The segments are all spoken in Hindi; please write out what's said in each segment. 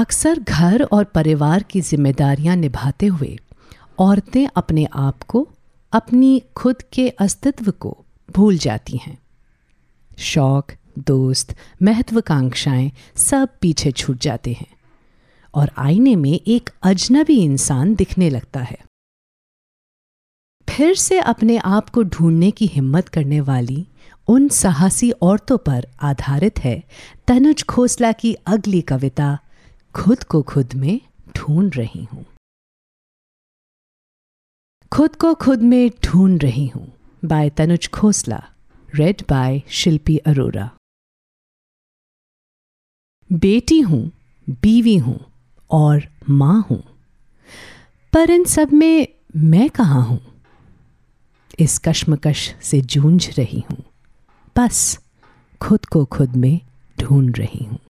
अक्सर घर और परिवार की जिम्मेदारियां निभाते हुए औरतें अपने आप को, अपनी खुद के अस्तित्व को भूल जाती हैं। शौक, दोस्त, महत्वाकांक्षाएं सब पीछे छूट जाते हैं और आईने में एक अजनबी इंसान दिखने लगता है। फिर से अपने आप को ढूंढने की हिम्मत करने वाली उन साहसी औरतों पर आधारित है तनुज खोसला की अगली कविता, खुद को खुद में ढूंढ रही हूं। खुद को खुद में ढूंढ रही हूं by Tanuj Khosla, read by Shilpi Arora. बेटी हूं, बीवी हूं और मां हूं, पर इन सब में मैं कहां हूं? इस कश्मकश से जूझ रही हूं, बस खुद को खुद में ढूंढ रही हूं।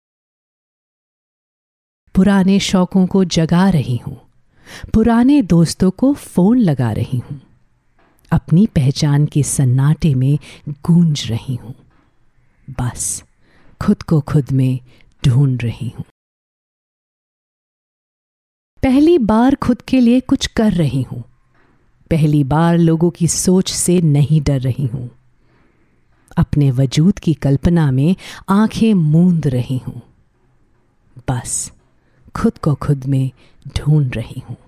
पुराने शौकों को जगा रही हूं, पुराने दोस्तों को फोन लगा रही हूं, अपनी पहचान के सन्नाटे में गूंज रही हूं, बस खुद को खुद में ढूंढ रही हूं। पहली बार खुद के लिए कुछ कर रही हूं, पहली बार लोगों की सोच से नहीं डर रही हूं, अपने वजूद की कल्पना में आंखें मूंद रही हूं, बस खुद को खुद में ढूंढ रही हूं।